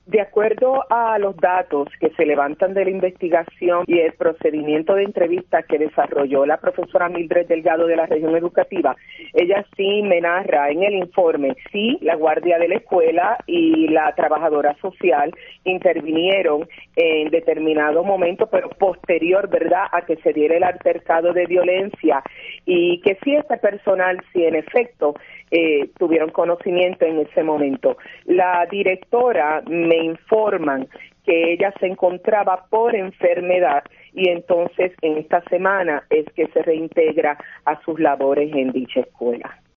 De acuerdo a los datos que se levantan de la investigación y el procedimiento de entrevista que desarrolló la profesora Mildred Delgado de la región educativa, ella sí me narra en el informe, sí, la guardia de la escuela y la trabajadora social intervinieron en determinado momento, pero posterior, ¿verdad?, a que se diera el altercado de violencia, y que sí, este personal, sí, en efecto, tuvieron conocimiento en ese momento. La directora me informan que ella se encontraba por enfermedad y entonces en esta semana es que se reintegra a sus labores en dicha escuela.